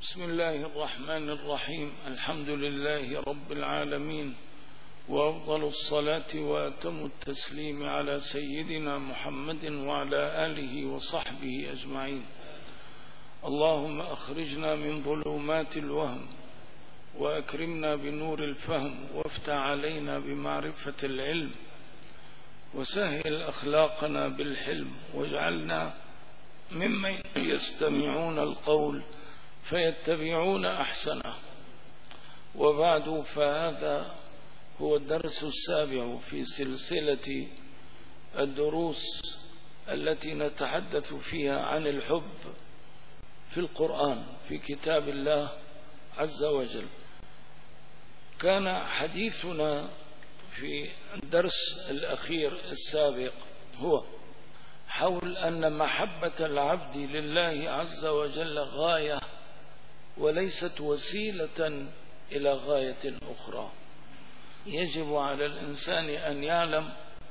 بسم الله الرحمن الرحيم. الحمد لله رب العالمين، وأفضل الصلاة وأتم التسليم على سيدنا محمد وعلى آله وصحبه أجمعين. اللهم أخرجنا من ظلمات الوهم وأكرمنا بنور الفهم، وافتح علينا بمعرفة العلم، وسهل أخلاقنا بالحلم، واجعلنا ممن يستمعون القول فيتبعون أحسنه. وبعد، فهذا هو الدرس السابع في سلسلة الدروس التي نتحدث فيها عن الحب في القرآن في كتاب الله عز وجل. كان حديثنا في الدرس الأخير السابق هو حول أن محبة العبد لله عز وجل غاية وليست وسيلة إلى غاية أخرى. يجب على الإنسان أن يعلم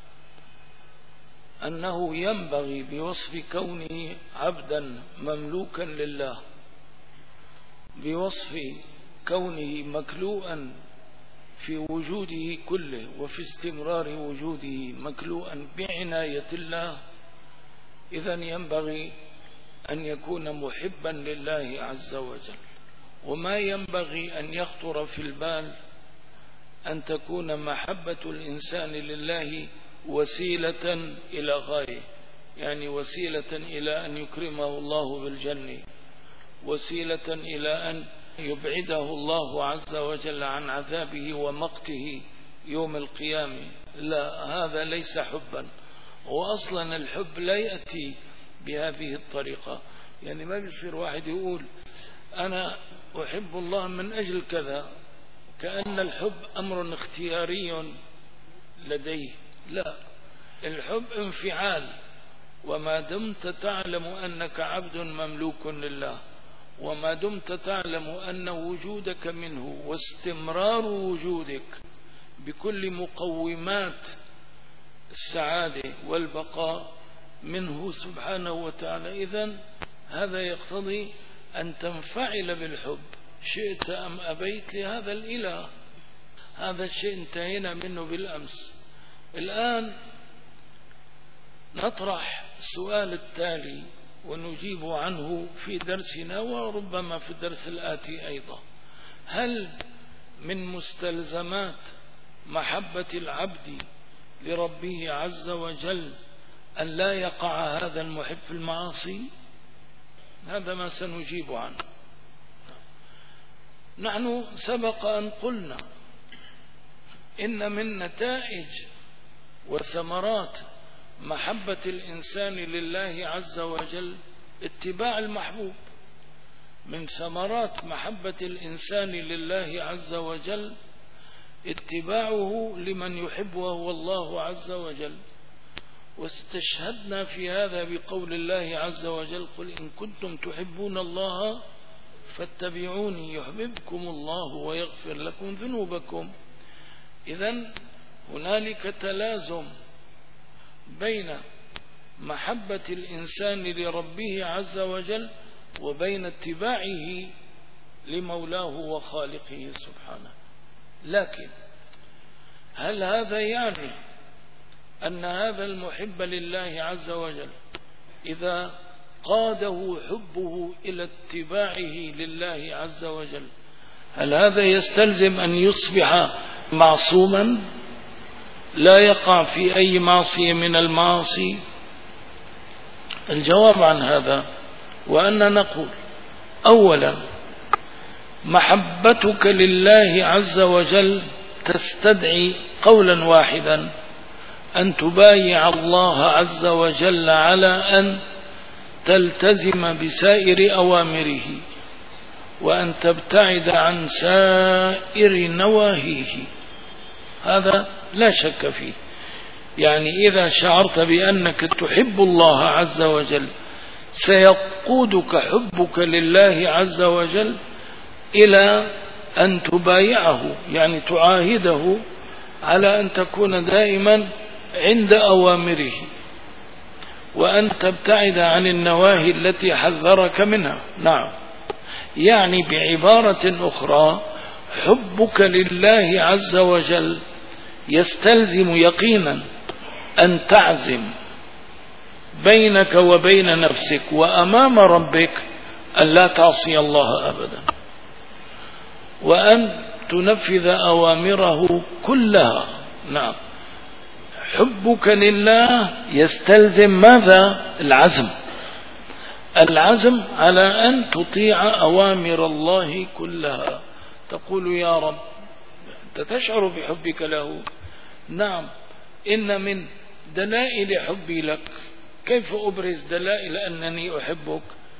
أنه ينبغي بوصف كونه عبدا مملوكا لله، بوصف كونه مكلوءا في وجوده كله وفي استمرار وجوده مكلوءا بعناية الله، إذن ينبغي أن يكون محبا لله عز وجل. وما ينبغي أن يخطر في البال أن تكون محبة الإنسان لله وسيلة إلى غاية، يعني وسيلة إلى أن يكرمه الله بالجنة، وسيلة إلى أن يبعده الله عز وجل عن عذابه ومقته يوم القيامة. لا، هذا ليس حبا. وأصلا الحب لا يأتي بهذه الطريقة. يعني ما بيصير واحد يقول أنا أحب الله من أجل كذا، كأن الحب أمر اختياري لديه. لا، الحب انفعال. وما دمت تعلم أنك عبد مملوك لله، وما دمت تعلم أن وجودك منه واستمرار وجودك بكل مقومات السعادة والبقاء منه سبحانه وتعالى، إذن هذا يقتضي أن تنفعل بالحب شئت أم أبيت لهذا الإله. هذا الشيء انتهينا منه بالأمس. الآن نطرح السؤال التالي ونجيب عنه في درسنا وربما في الدرس الآتي أيضا. هل من مستلزمات محبة العبد لربه عز وجل أن لا يقع هذا المحب في المعاصي؟ هذا ما سنجيب عنه. نحن سبق أن قلنا إن من نتائج وثمرات محبة الإنسان لله عز وجل اتباع المحبوب. من ثمرات محبة الإنسان لله عز وجل اتباعه لمن يحب وهو الله عز وجل. واستشهدنا في هذا بقول الله عز وجل: قل إن كنتم تحبون الله فاتبعوني يحببكم الله ويغفر لكم ذنوبكم. إذن هنالك تلازم بين محبة الإنسان لربه عز وجل وبين اتباعه لمولاه وخالقه سبحانه. لكن هل هذا يعني أن هذا المحب لله عز وجل إذا قاده حبه إلى اتباعه لله عز وجل، هل هذا يستلزم أن يصبح معصوما لا يقع في أي معصية من المعاصي؟ الجواب عن هذا وأن نقول: أولا، محبتك لله عز وجل تستدعي قولا واحدا: أن تبايع الله عز وجل على أن تلتزم بسائر أوامره، وأن تبتعد عن سائر نواهيه. هذا لا شك فيه. يعني إذا شعرت بأنك تحب الله عز وجل سيقودك حبك لله عز وجل إلى أن تبايعه، يعني تعاهده على أن تكون دائما عند أوامره، وأن تبتعد عن النواهي التي حذرك منها. نعم، يعني بعبارة أخرى حبك لله عز وجل يستلزم يقينا أن تعزم بينك وبين نفسك وأمام ربك أن لا تعصي الله أبدا، وأن تنفذ أوامره كلها. نعم، حبك لله يستلزم ماذا؟ العزم على أن تطيع أوامر الله كلها. تقول يا رب، أنت تشعر بحبك له. نعم، إن من دلائل حبي لك، كيف أبرز دلائل أنني أحبك؟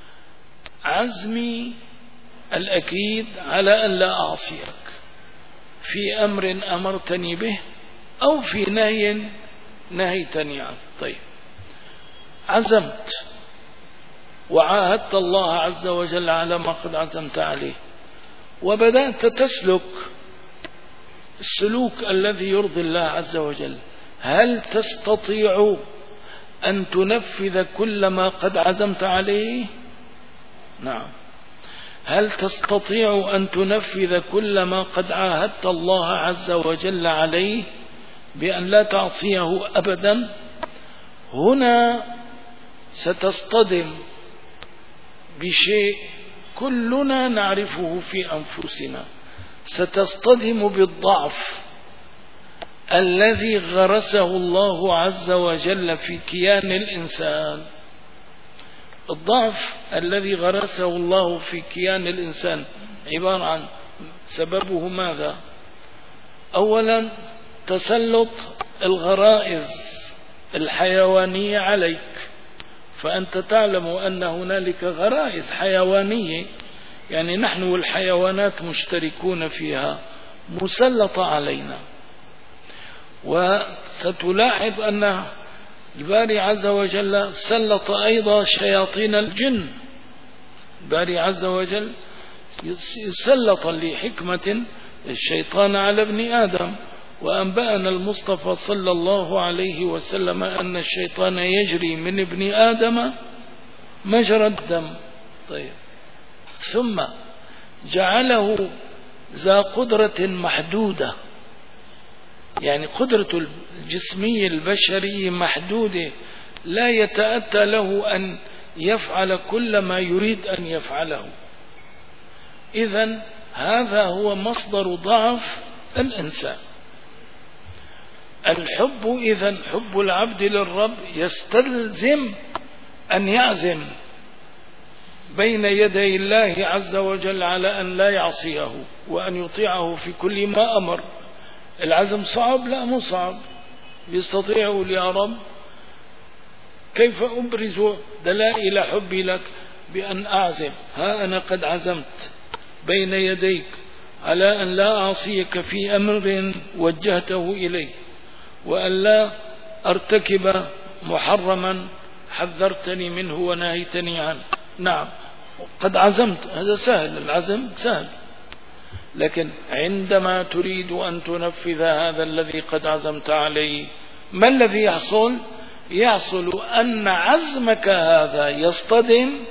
عزمي الأكيد على أن لا أعصيك في أمر أمرتني به أو في نهي نهيتني عنه. طيب، عزمت وعاهدت الله عز وجل على ما قد عزمت عليه، وبدأت تسلك السلوك الذي يرضي الله عز وجل. هل تستطيع أن تنفذ كل ما قد عزمت عليه؟ نعم. هل تستطيع أن تنفذ كل ما قد عاهدت الله عز وجل عليه بأن لا تعصيه أبدا؟ هنا ستصطدم بشيء كلنا نعرفه في أنفسنا، ستصطدم بالضعف الذي غرسه الله عز وجل في كيان الإنسان. الضعف الذي غرسه الله في كيان الإنسان عبارة عن سببه ماذا؟ أولا تسلط الغرائز الحيوانية عليك، فأنت تعلم أن هنالك غرائز حيوانية، يعني نحن والحيوانات مشتركون فيها، مسلطة علينا. وستلاحظ أن الباري عز وجل سلط أيضا شياطين الجن. الباري عز وجل سلط لحكمة الشيطان على ابن آدم، وأنبأنا المصطفى صلى الله عليه وسلم أن الشيطان يجري من ابن آدم مجرى الدم. طيب، ثم جعله ذا قدرة محدودة، يعني قدرة الجسمية البشرية محدودة، لا يتأتى له أن يفعل كل ما يريد أن يفعله. إذن هذا هو مصدر ضعف الإنسان. الحب إذن حب العبد للرب يستلزم أن يعزم بين يدي الله عز وجل على أن لا يعصيه وأن يطيعه في كل ما أمر. العزم صعب؟ لا، مو صعب. يستطيع يا رب، كيف أبرز دلائل حبي لك؟ بأن أعزم، ها أنا قد عزمت بين يديك على أن لا أعصيك في أمر وجهته إليه، وأن لا أرتكب محرما حذرتني منه ونهيتني عنه. نعم، قد عزمت، هذا سهل، العزم سهل. لكن عندما تريد أن تنفذ هذا الذي قد عزمت عليه، ما الذي يحصل؟ يحصل أن عزمك هذا يصطدم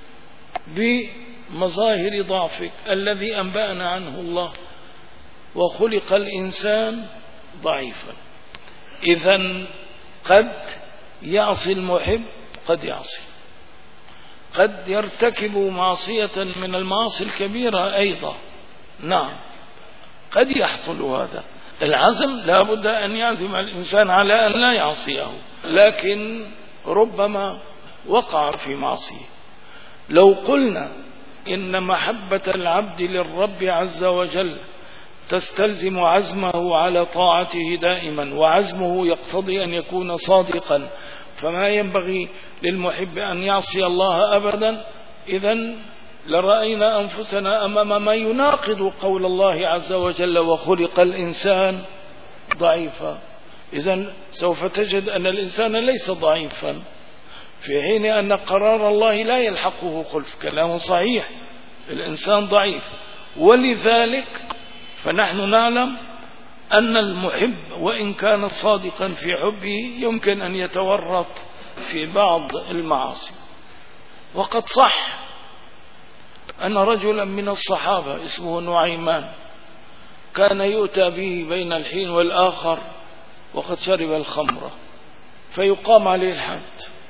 بمظاهر ضعفك الذي أنبأنا عنه الله، وخلق الإنسان ضعيفا. إذن قد يعصي المحب، قد يعصي، قد يرتكب معصية من المعاصي الكبيرة أيضا. نعم، قد يحصل هذا. العزم لا بد أن يعزم الإنسان على أن لا يعصيه، لكن ربما وقع في معصية. لو قلنا إن محبة العبد للرب عز وجل تستلزم عزمه على طاعته دائما، وعزمه يقتضي أن يكون صادقا، فما ينبغي للمحب أن يعصي الله أبدا، إذن لرأينا أنفسنا أمام ما يناقض قول الله عز وجل وخلق الإنسان ضعيفا. إذن سوف تجد أن الإنسان ليس ضعيفا، في حين أن قرار الله لا يلحقه خلف. كلام صحيح، الإنسان ضعيف، ولذلك فنحن نعلم أن المحب وإن كان صادقا في حبه يمكن أن يتورط في بعض المعاصي. وقد صح أن رجلا من الصحابة اسمه نعيمان كان يؤتى به بين الحين والآخر وقد شرب الخمر فيقام عليه الحد.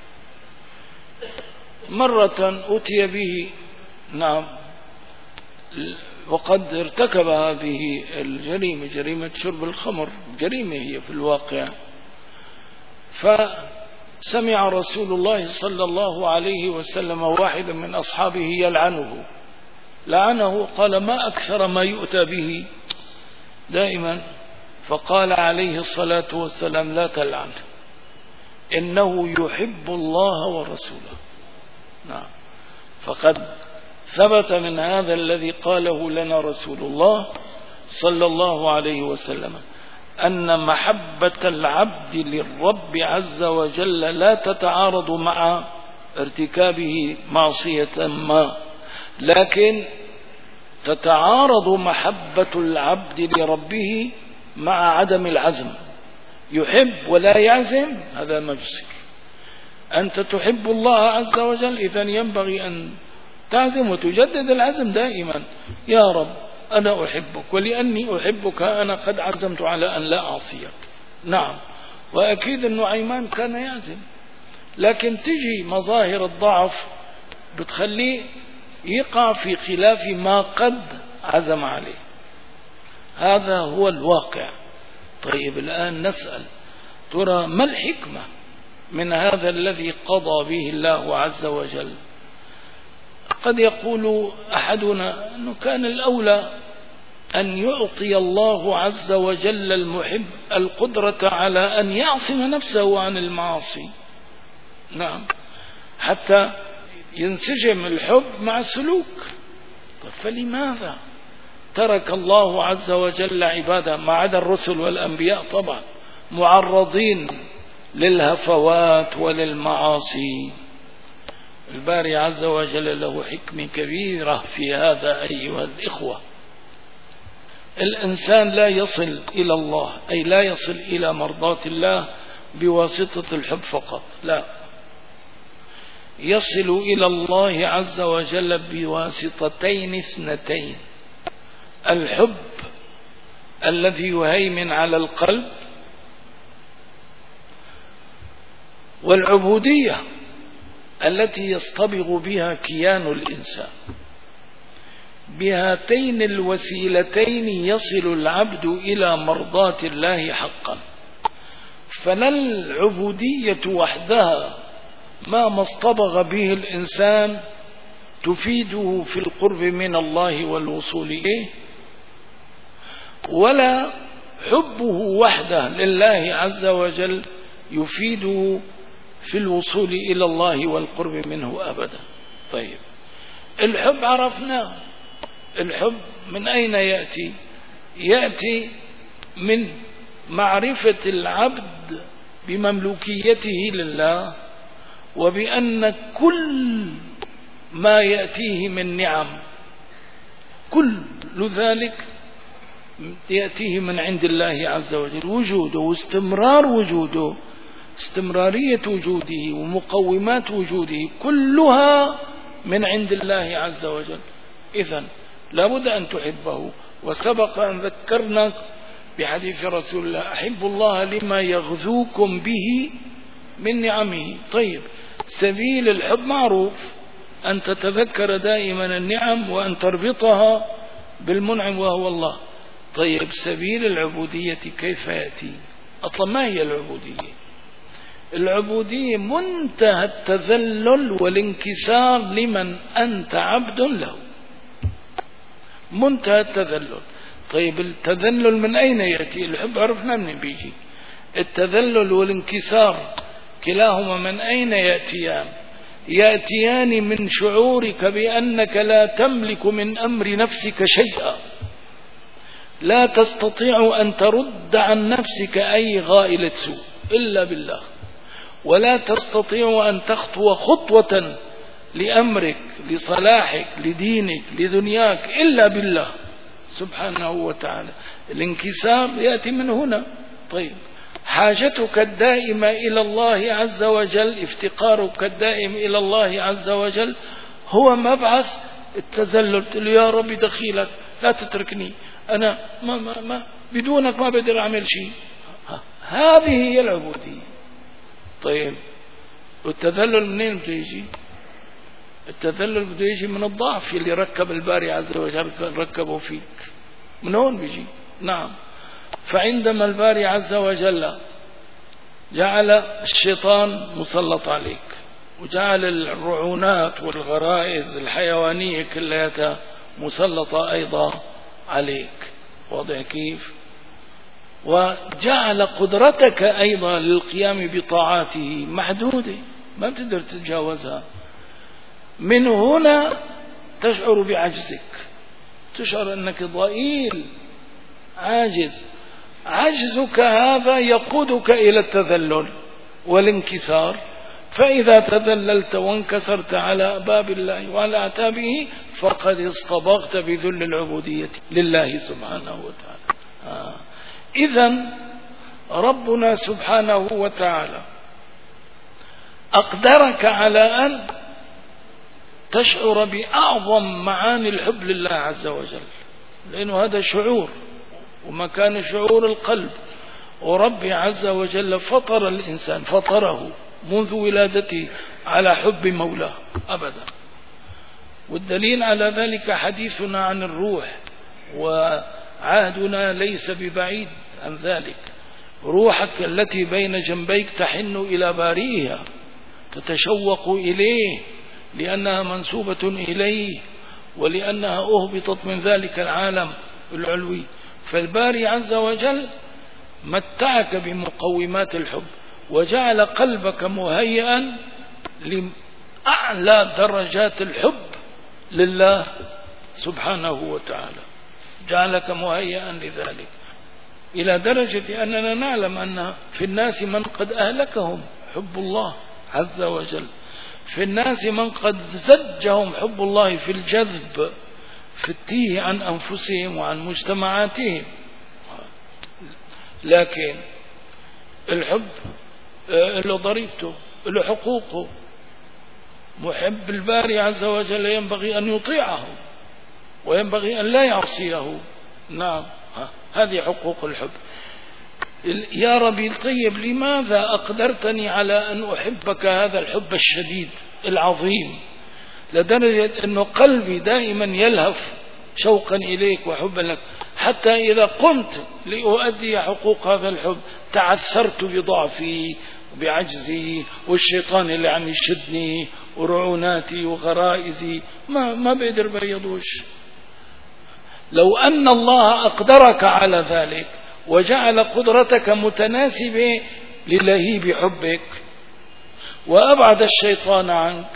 مرة أتي به نعم وقد ارتكب هذه الجريمة، جريمة شرب الخمر، جريمة هي في الواقع. فسمع رسول الله صلى الله عليه وسلم واحدا من أصحابه لعنه، قال ما أكثر ما يؤتى به دائما. فقال عليه الصلاة والسلام لا تلعن، إنه يحب الله ورسوله. نعم، فقد ثبت من هذا الذي قاله لنا رسول الله صلى الله عليه وسلم أن محبة العبد للرب عز وجل لا تتعارض مع ارتكابه معصية ما، لكن تتعارض محبة العبد لربه مع عدم العزم. يحب ولا يعزم، هذا مفسر. أنت تحب الله عز وجل، إذن ينبغي أن تعزم وتجدد العزم دائما. يا رب أنا أحبك، ولأني أحبك أنا قد عزمت على أن لا أعصيك. نعم، وأكيد النعيمان كان يعزم، لكن تجي مظاهر الضعف بتخليه يقع في خلاف ما قد عزم عليه. هذا هو الواقع. طيب الآن نسأل، ترى ما الحكمة من هذا الذي قضى به الله عز وجل؟ قد يقول أحدنا أنه كان الأولى أن يعطي الله عز وجل المحب القدرة على أن يعصم نفسه عن المعاصي. نعم، حتى ينسجم الحب مع السلوك. طيب فلماذا ترك الله عز وجل عباده ما عدا الرسل والأنبياء طبعا معرضين للهفوات وللمعاصي؟ الباري عز وجل له حكمة كبيرة في هذا أيها الإخوة. الإنسان لا يصل إلى الله، أي لا يصل إلى مرضاة الله بواسطة الحب فقط، لا، يصل إلى الله عز وجل بواسطتين اثنتين: الحب الذي يهيمن على القلب، والعبودية التي يصطبغ بها كيان الإنسان. بهاتين الوسيلتين يصل العبد إلى مرضاة الله حقا. فلا العبودية وحدها ما اصطبغ به الإنسان تفيده في القرب من الله والوصول إليه، ولا حبه وحده لله عز وجل يفيده في الوصول إلى الله والقرب منه أبدا. طيب الحب عرفناه. الحب من أين يأتي؟ يأتي من معرفة العبد بمملوكيته لله، وبأن كل ما يأتيه من نعم كل ذلك يأتيه من عند الله عز وجل. وجوده واستمرار وجوده، استمرارية وجوده ومقومات وجوده كلها من عند الله عز وجل. إذن لابد أن تحبه. وسبق أن ذكرنا بحديث رسول الله: أحب الله لما يغذوكم به من نعمه. طيب سبيل الحب معروف، أن تتذكر دائما النعم وأن تربطها بالمنعم وهو الله. طيب سبيل العبودية كيف يأتي؟ أصلا ما هي العبودية؟ العبودية منتهى التذلل والانكسار لمن أنت عبد له، منتهى التذلل. طيب التذلل من أين يأتي؟ الحب عرفنا من بيجي. التذلل والانكسار كلاهما من أين يأتيان؟ يأتيان من شعورك بأنك لا تملك من أمر نفسك شيئا، لا تستطيع أن ترد عن نفسك أي غائلة سوء إلا بالله، ولا تستطيع أن تخطو خطوة لأمرك لصلاحك لدينك لدنياك إلا بالله سبحانه وتعالى. الانكسار يأتي من هنا. طيب حاجتك الدائمة إلى الله عز وجل، افتقارك الدائم إلى الله عز وجل هو مبعث التذلل، قلت له يا ربي دخيلك لا تتركني، أنا ما بدونك ما بقدر أعمل شيء. هذه هي العبودية. طيب والتذلل منين بده يجي؟ التذلل بده يجي من الضعف اللي ركب الباري عز وجل ركبه فيك، من هون بيجي. نعم. فعندما الباري عز وجل جعل الشيطان مسلط عليك، وجعل الرعونات والغرائز الحيوانية كلها مسلطة أيضا عليك، واضح كيف؟ وجعل قدرتك أيضا للقيام بطاعاته محدودة، ما بتقدر تتجاوزها. من هنا تشعر بعجزك، تشعر أنك ضئيل عاجز. عجزك هذا يقودك إلى التذلل والانكسار، فإذا تذللت وانكسرت على باب الله وعلى أعتابه فقد اصطبغت بذل العبودية لله سبحانه وتعالى. إذن ربنا سبحانه وتعالى أقدرك على أن تشعر بأعظم معاني الحب لله عز وجل، لأنه هذا شعور ومكان شعور القلب. وربي عز وجل فطر الإنسان، فطره منذ ولادته على حب مولاه أبدا. والدليل على ذلك حديثنا عن الروح، وعهدنا ليس ببعيد عن ذلك. روحك التي بين جنبيك تحن إلى بارئها، تتشوق إليه لأنها منسوبة إليه، ولأنها أهبطت من ذلك العالم العلوي. فالباري عز وجل متعك بمقومات الحب، وجعل قلبك مهيئا لأعلى درجات الحب لله سبحانه وتعالى، جعلك مهيئا لذلك، إلى درجة أننا نعلم أن في الناس من قد أهلكهم حب الله عز وجل، في الناس من قد زجهم حب الله في الجذب، في التيه عن أنفسهم وعن مجتمعاتهم. لكن الحب له ضريبته، له حقوقه. محب الباري عز وجل ينبغي أن يطيعه وينبغي أن لا يعصيه. نعم، هذه حقوق الحب. يا ربي طيب لماذا أقدرتني على أن أحبك هذا الحب الشديد العظيم، لدرجة أنه قلبي دائما يلهف شوقا إليك وحبا لك، حتى إذا قمت لأؤدي حقوق هذا الحب تعثرت بضعفي وبعجزي، والشيطان اللي عم يشدني ورعوناتي وغرائزي ما بقدر بريضوش. لو أن الله أقدرك على ذلك وجعل قدرتك متناسبة للهيب حبك، وأبعد الشيطان عنك،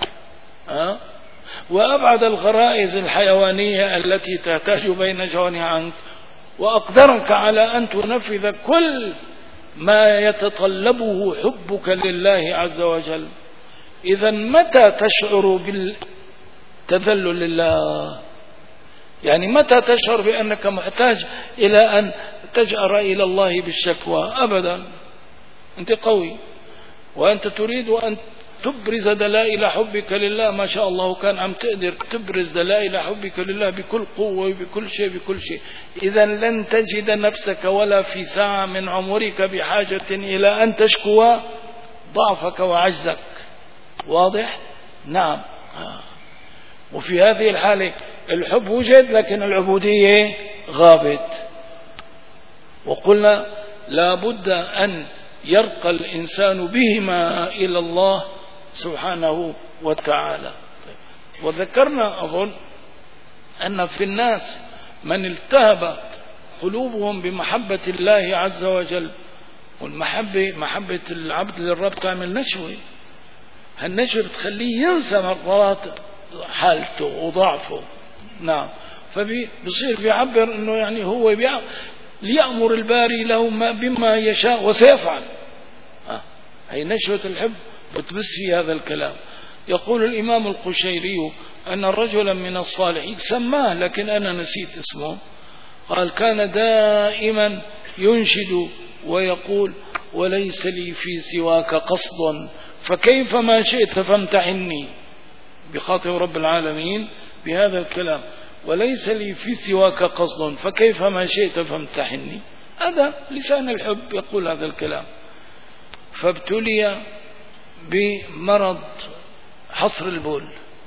وأبعد الغرائز الحيوانية التي تحتاج بين جوانها عنك، وأقدرك على أن تنفذ كل ما يتطلبه حبك لله عز وجل، إذا متى تشعر بالتذلل لله؟ يعني متى تشعر بأنك محتاج إلى أن تجأر إلى الله بالشكوى؟ أبدا. أنت قوي وأنت تريد أن تبرز دلائل حبك لله، ما شاء الله كان عم تقدر تبرز دلائل حبك لله بكل قوة وبكل شيء. إذا لن تجد نفسك ولا في ساعة من عمرك بحاجة إلى أن تشكو ضعفك وعجزك. واضح؟ نعم. وفي هذه الحالة الحب وجد لكن العبودية غابت. وقلنا لا بد أن يرقى الإنسان بهما إلى الله سبحانه وتعالى. وذكرنا أظن أن في الناس من التهبت قلوبهم بمحبة الله عز وجل، والمحبة محبة العبد للرب تعمل نشوة، هالنشوة بتخليه ينسى مرات حالته وضعفه. نعم. فبيصير بيعبر انه يعني هو ليأمر الباري له بما يشاء وسيفعل. هي نشوة الحب بتبث في هذا الكلام. يقول الإمام القشيري أن رجلا من الصالحين سماه لكن أنا نسيت اسمه، قال كان دائما ينشد ويقول وليس لي في سواك قصد فكيف ما شئت فامتحني، بخاطب رب العالمين بهذا الكلام، وليس لي في سواك قصد، فكيف ما شئت فامتحني. هذا لسان الحب يقول هذا الكلام. فابتلي بمرض حصر البول،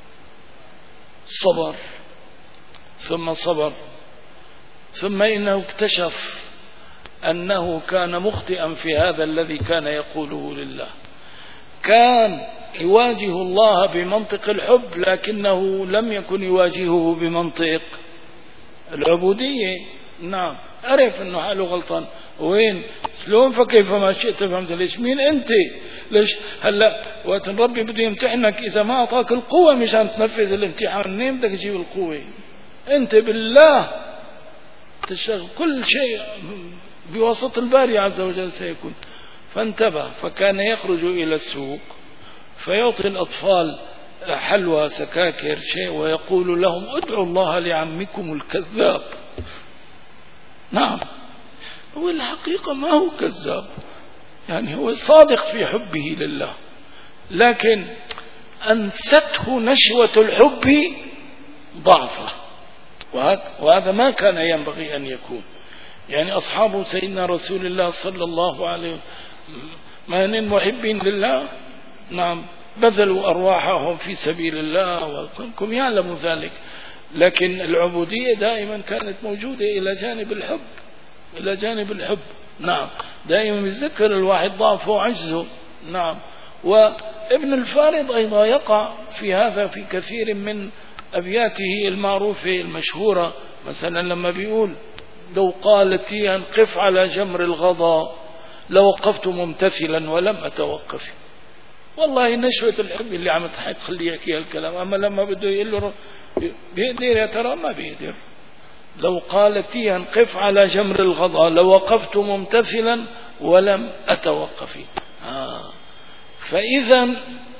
صبر ثم صبر، ثم إنه اكتشف أنه كان مخطئا في هذا الذي كان يقوله لله. كان يواجه الله بمنطق الحب، لكنه لم يكن يواجهه بمنطق العبودية. نعم، عرف أنه حاله غلطان. وين شلون فكيف ما شئت فهمت؟ ليش مين أنت؟ ليش هلأ وقت ربي بده يمتحنك إذا ما أعطاك القوة مشان تنفذ الامتحان، منين بدك تجيب القوة؟ أنت بالله تشتغل، كل شيء بواسطة الباري عز وجل سيكون. فانتبه، فكان يخرج إلى السوق فيعطي الأطفال حلوى سكاكر شيء ويقول لهم ادعوا الله لعمكم الكذاب. نعم، هو الحقيقة ما هو كذاب، يعني هو صادق في حبه لله، لكن أنسته نشوة الحب ضعفه، وهذا ما كان ينبغي أن يكون. يعني أصحاب سيدنا رسول الله صلى الله عليه وسلم من محبين لله، نعم، بذلوا أرواحهم في سبيل الله وكلكم يعلم ذلك، لكن العبودية دائما كانت موجودة إلى جانب الحب، إلى جانب الحب. نعم، دائما يتذكر الواحد ضعفه وعجزه. نعم، وابن الفارض أيضا يقع في هذا في كثير من أبياته المعروفة المشهورة، مثلا لما بيقول لو قالت قف على جمر الغضا لوقفت ممتثلا ولم أتوقف. والله نشوة الحب اللي عم تخليه يحكي هالكلام، أما لما بده يقول له بيقدر يا ترى ما بيقدر. لو قالت قف على جمر الغضا لوقفت ممتثلا ولم أتوقف. فإذا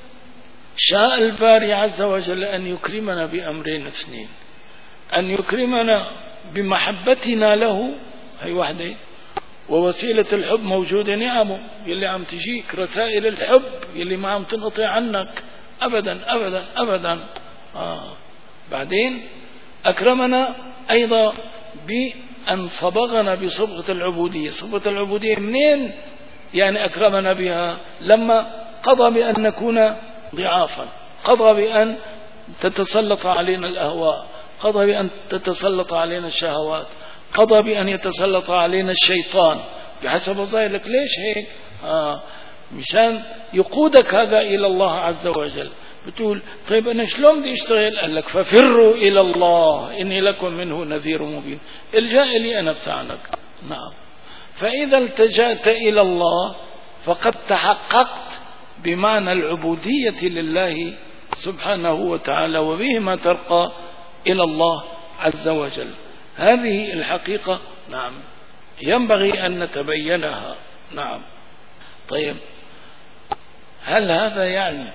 شاء الباري عز وجل أن يكرمنا بأمرين اثنين: أن يكرمنا بمحبتنا له، هي واحدة، ووسيلة الحب موجودة، نعمه يلي عم تجيك رسائل الحب يلي ما عم تنقطع عنك أبدا أبدا أبدا. بعدين أكرمنا أيضا بأن صبغنا بصبغة العبودية. صبغة العبودية منين؟ يعني أكرمنا بها لما قضى بأن نكون ضعافا، قضى بأن تتسلط علينا الأهواء، قضى بأن تتسلط علينا الشهوات، قضى بأن يتسلط علينا الشيطان بحسب ظاهرك. ليش هيك؟ مشان يقودك هذا إلى الله عز وجل. بتقول طيب أنا شلون بدي أشتغل؟ قال لك ففروا إلى الله إني لكم منه نذير مبين. الجاء لي أنا بساعدك. نعم، فإذا التجأت إلى الله فقد تحققت بمعنى العبودية لله سبحانه وتعالى، وبهما ترقى إلى الله عز وجل. هذه الحقيقة نعم ينبغي أن نتبينها. نعم، طيب هل هذا يعني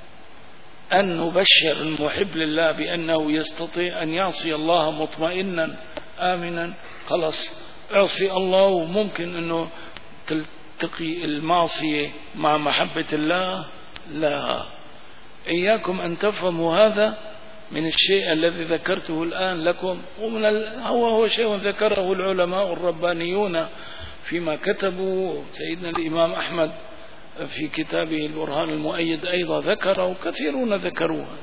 أن نبشر المحب لله بأنه يستطيع أن يعصي الله مطمئنا آمنا؟ خلاص اعصي الله وممكن أنه تلتقي المعصية مع محبة الله؟ لا، إياكم أن تفهموا هذا من الشيء الذي ذكرته الآن لكم، ومن هو شيء ذكره العلماء الربانيون فيما كتبوا. سيدنا الإمام أحمد في كتابه البرهان المؤيد أيضا ذكره، وكثيرون ذكروها.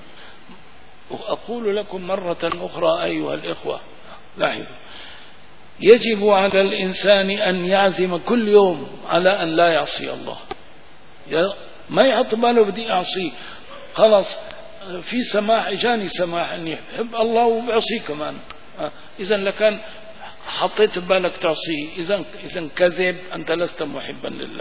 أقول لكم مرة أخرى أيها الإخوة، لاحظوا، يجب على الإنسان أن يعزم كل يوم على أن لا يعصي الله. ما يحط باله بدي أعصيه، خلاص في سماح، إجاني سماح أني يحب الله وبعصيه كمان. إذا لكان حطيت بالك تعصيه، إذا كذب أنت لست محبا لله.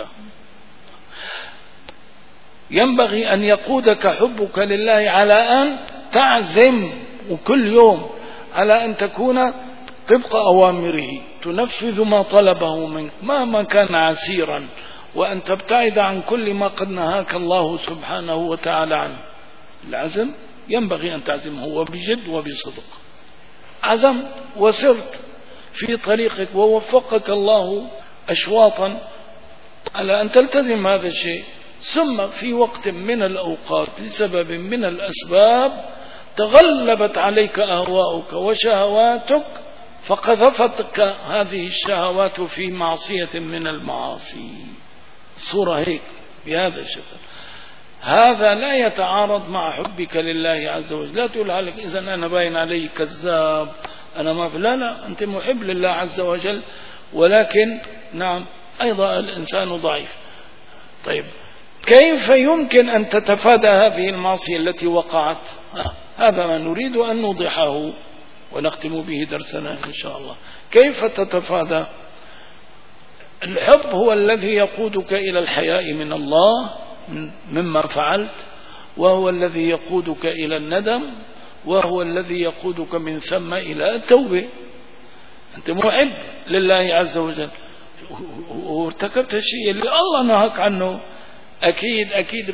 ينبغي أن يقودك حبك لله على أن تعزم وكل يوم على أن تكون طبق أوامره، تنفذ ما طلبه منك مهما كان عسيرا، وأن تبتعد عن كل ما قد نهاك الله سبحانه وتعالى عنه. العزم ينبغي أن تعزمه وبجد وبصدق. عزم وسرت في طريقك ووفقك الله أشواطا على أن تلتزم هذا الشيء، ثم في وقت من الأوقات لسبب من الأسباب تغلبت عليك أهواؤك وشهواتك فقذفتك هذه الشهوات في معصية من المعاصي. الصورة هيك بهذا الشكل. هذا لا يتعارض مع حبك لله عز وجل. لا تقول لك إذا أنا باين علي كذاب، أنا ما لا لا، أنت محب لله عز وجل، ولكن نعم أيضا الإنسان ضعيف. طيب كيف يمكن أن تتفادى هذه المعصية التي وقعت؟ هذا ما نريد أن نوضحه ونختم به درسنا إن شاء الله. كيف تتفادى؟ الحب هو الذي يقودك إلى الحياء من الله مما فعلت، وهو الذي يقودك إلى الندم، وهو الذي يقودك من ثم إلى التوبة. أنت محب لله عز وجل وارتكبت الشيء اللي الله نهاك عنه، أكيد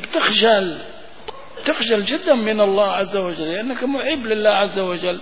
بتخجل جدا من الله عز وجل لأنك محب لله عز وجل.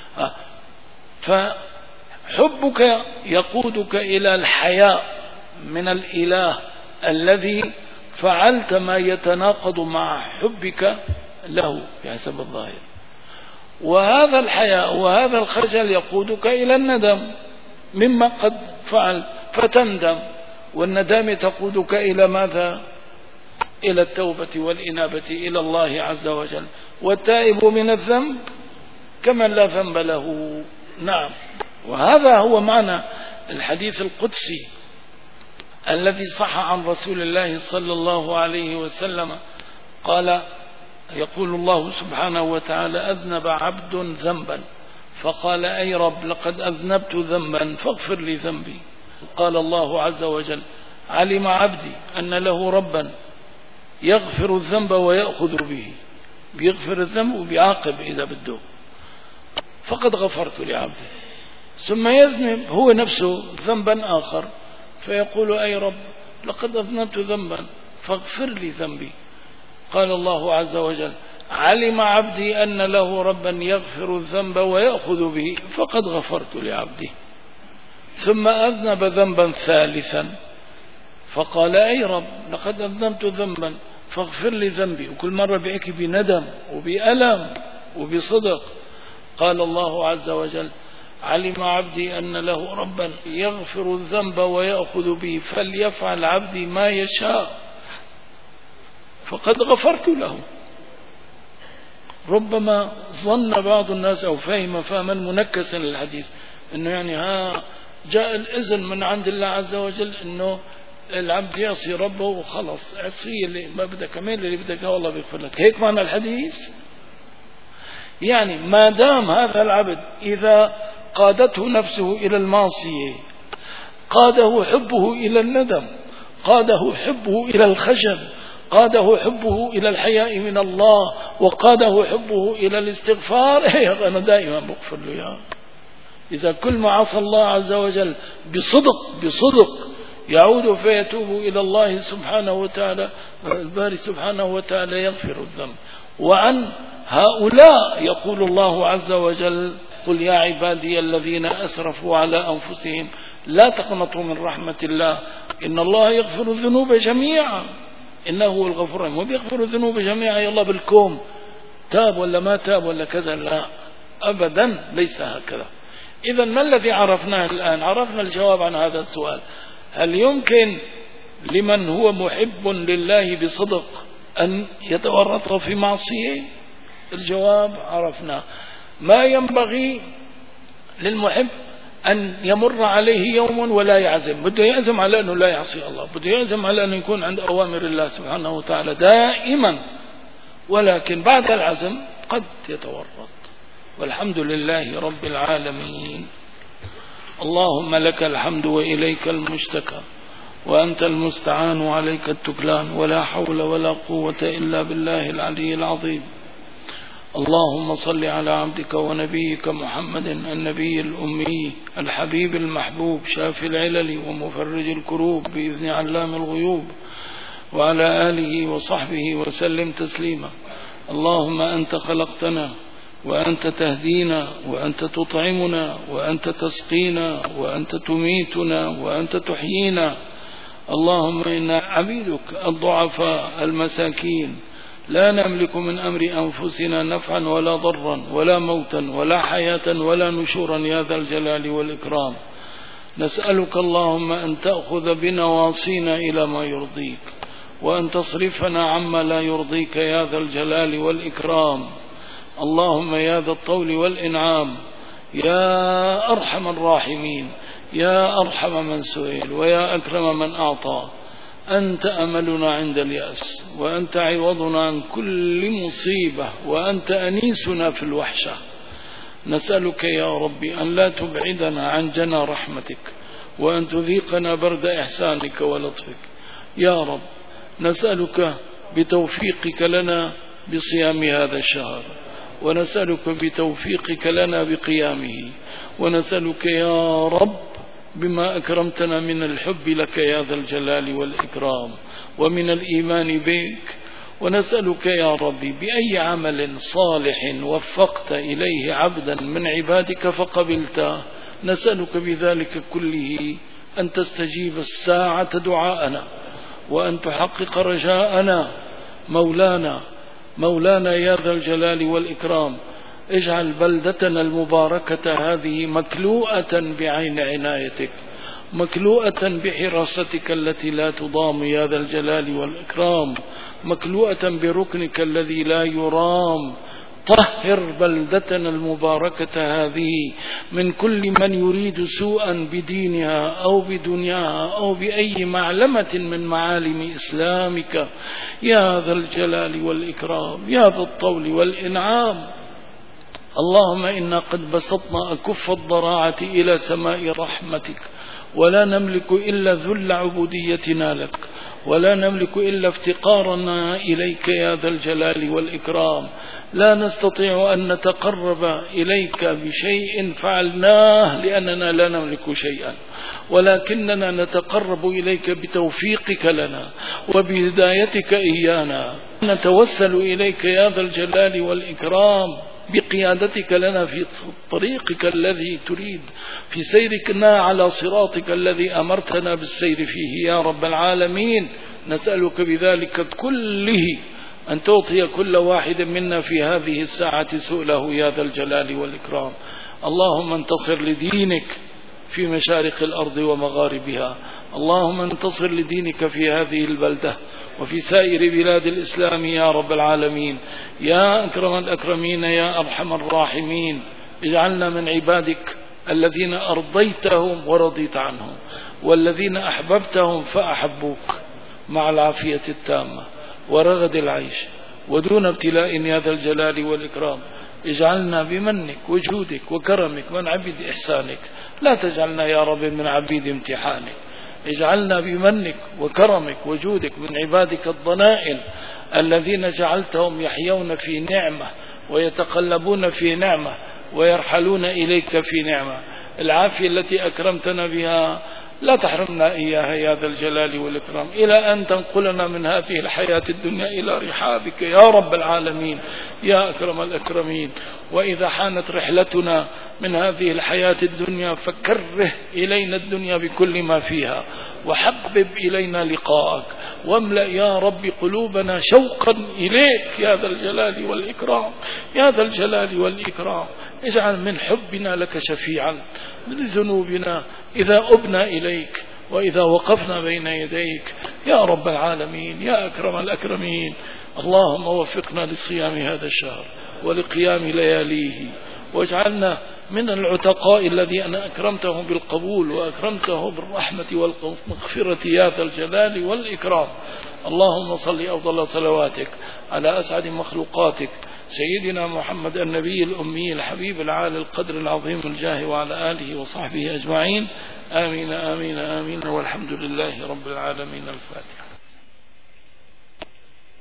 فحبك يقودك إلى الحياء من الإله الذي فعلت ما يتناقض مع حبك له بحسب الظاهر، وهذا الحياء وهذا الخجل يقودك إلى الندم مما قد فعل فتندم، والندم تقودك إلى ماذا؟ إلى التوبة والإنابة إلى الله عز وجل. والتائب من الذنب كمن لا ذنب له. نعم، وهذا هو معنى الحديث القدسي الذي صح عن رسول الله صلى الله عليه وسلم. قال يقول الله سبحانه وتعالى: أذنب عبد ذنبا فقال: أي رب لقد أذنبت ذنبا فاغفر لي ذنبي. قال الله عز وجل: علم عبدي أن له ربا يغفر الذنب ويأخذ به، بيغفر الذنب وبيعاقب إذا بده، فقد غفرت لعبدي. ثم يذنب هو نفسه ذنبا آخر فيقول: أي رب لقد أذنبت ذنبا فاغفر لي ذنبي. قال الله عز وجل: علم عبدي أن له ربا يغفر الذنب ويأخذ به فقد غفرت لعبدي. ثم أذنب ذنبا ثالثا فقال: أي رب لقد أذنبت ذنبا فاغفر لي ذنبي، وكل مرة بيحكي بندم وبألم وبصدق. قال الله عز وجل: علم عبدي أن له ربا يغفر الذنب ويأخذ به فليفعل عبدي ما يشاء فقد غفرت له. ربما ظن بعض الناس أو فهم فهما منكسا للحديث أنه يعني جاء الإذن من عند الله عز وجل أنه العبد يعصي ربه وخلص، عصي اللي ما بدك، كمان اللي بدك والله بيغفر لك. هيك معنى الحديث. يعني ما دام هذا العبد إذا قادته نفسه إلى المعصية، قاده حبه إلى الندم، قاده حبه إلى الخجل، قاده حبه إلى الحياء من الله، وقاده حبه إلى الاستغفار، أنا دائما بغفر له يا. إذا كل ما عصى الله عز وجل بصدق يعود فيتوب إلى الله سبحانه وتعالى، الباري سبحانه وتعالى يغفر الذنب. وعن هؤلاء يقول الله عز وجل: قل يا عبادي الذين أسرفوا على أنفسهم لا تقنطوا من رحمة الله إن الله يغفر الذنوب جميعا إنه هو الغفور الرحيم. وبيغفر الذنوب جميعا يلا بالكوم تاب ولا ما تاب ولا كذا، لا أبدا، ليس هكذا. إذا ما الذي عرفناه الآن؟ عرفنا الجواب عن هذا السؤال: هل يمكن لمن هو محب لله بصدق أن يتورط في معصية؟ الجواب عرفناه. ما ينبغي للمحب أن يمر عليه يوم ولا يعزم، بده يعزم على أنه لا يعصي الله، بده يعزم على أنه يكون عند أوامر الله سبحانه وتعالى دائما، ولكن بعد العزم قد يتورط. والحمد لله رب العالمين. اللهم لك الحمد وإليك المشتكى وأنت المستعان وعليك التكلان، ولا حول ولا قوة إلا بالله العلي العظيم. اللهم صل على عبدك ونبيك محمد النبي الأمي الحبيب المحبوب شافي العلل ومفرج الكروب بإذن علام الغيوب، وعلى آله وصحبه وسلم تسليما. اللهم أنت خلقتنا وأنت تهدينا وأنت تطعمنا وأنت تسقينا وأنت تميتنا وأنت تحيينا. اللهم إنا عبيدك الضعفاء المساكين لا نملك من أمر أنفسنا نفعا ولا ضرا ولا موتا ولا حياة ولا نشورا يا ذا الجلال والإكرام. نسألك اللهم أن تأخذ بنواصينا إلى ما يرضيك، وأن تصرفنا عما لا يرضيك يا ذا الجلال والإكرام. اللهم يا ذا الطول والإنعام، يا أرحم الراحمين، يا أرحم من سئل، ويا أكرم من أعطى، أنت أملنا عند اليأس، وأنت عوضنا عن كل مصيبة، وأنت أنيسنا في الوحشة. نسألك يا ربي أن لا تبعدنا عن جنى رحمتك، وأن تذيقنا برد إحسانك ولطفك يا رب. نسألك بتوفيقك لنا بصيام هذا الشهر، ونسألك بتوفيقك لنا بقيامه، ونسألك يا رب بما أكرمتنا من الحب لك يا ذا الجلال والإكرام، ومن الإيمان بك، ونسألك يا ربي بأي عمل صالح وفقت إليه عبدا من عبادك فقبلته، نسألك بذلك كله أن تستجيب الساعة دعاءنا، وأن تحقق رجاءنا. مولانا يا ذا الجلال والإكرام، اجعل بلدتنا المباركة هذه مكلوءة بعين عنايتك، مكلوءة بحراستك التي لا تضام يا ذا الجلال والإكرام، مكلوءة بركنك الذي لا يرام. طهر بلدتنا المباركة هذه من كل من يريد سوءا بدينها أو بدنياها أو بأي معلمة من معالم إسلامك يا ذا الجلال والإكرام، يا ذا الطول والإنعام. اللهم إنا قد بسطنا أكف الضراعة إلى سماء رحمتك، ولا نملك إلا ذل عبوديتنا لك، ولا نملك إلا افتقارنا إليك يا ذا الجلال والإكرام. لا نستطيع أن نتقرب إليك بشيء فعلناه لأننا لا نملك شيئا، ولكننا نتقرب إليك بتوفيقك لنا وبهدايتك إيانا. نتوسل إليك يا ذا الجلال والإكرام بقيادتك لنا في طريقك الذي تريد، في سيرنا على صراطك الذي أمرتنا بالسير فيه يا رب العالمين. نسألك بذلك كله أن تعطي كل واحد منا في هذه الساعة سؤله يا ذا الجلال والإكرام. اللهم انتصر لدينك في مشارق الأرض ومغاربها، اللهم انتصر لدينك في هذه البلدة وفي سائر بلاد الإسلام يا رب العالمين. يا أكرم الأكرمين، يا أرحم الراحمين، اجعلنا من عبادك الذين أرضيتهم ورضيت عنهم، والذين أحببتهم فأحبوك مع العافية التامة ورغد العيش ودون ابتلاء يا ذا الجلال والإكرام. اجعلنا بمنك وجودك وكرمك من عبيد إحسانك، لا تجعلنا يا رب من عبيد امتحانك. اجعلنا بمنك وكرمك وجودك من عبادك الضنائل الذين جعلتهم يحيون في نعمة ويتقلبون في نعمة ويرحلون إليك في نعمة. العافية التي أكرمتنا بها لا تحرمنا إياها يا ذا الجلال والإكرام، إلى أن تنقلنا من هذه الحياة الدنيا إلى رحابك يا رب العالمين يا أكرم الأكرمين. وإذا حانت رحلتنا من هذه الحياة الدنيا فكره إلينا الدنيا بكل ما فيها، وحبب إلينا لقاءك، واملأ يا رب قلوبنا شوقا إليك يا ذا الجلال والإكرام، يا ذا الجلال والإكرام. اجعل من حبنا لك شفيعا لذنوبنا إذا أبنا إليك وإذا وقفنا بين يديك يا رب العالمين يا أكرم الأكرمين. اللهم وفقنا لصيام هذا الشهر ولقيام لياليه، واجعلنا من العتقاء الذي أنا أكرمته بالقبول وأكرمته بالرحمة والمغفرة يا ذا الجلال والإكرام. اللهم صل أفضل صلواتك على أسعد مخلوقاتك سيدنا محمد النبي الأمي الحبيب العالي القدر العظيم الجاه، وعلى آله وصحبه أجمعين. آمين آمين آمين، والحمد لله رب العالمين. الفاتحة.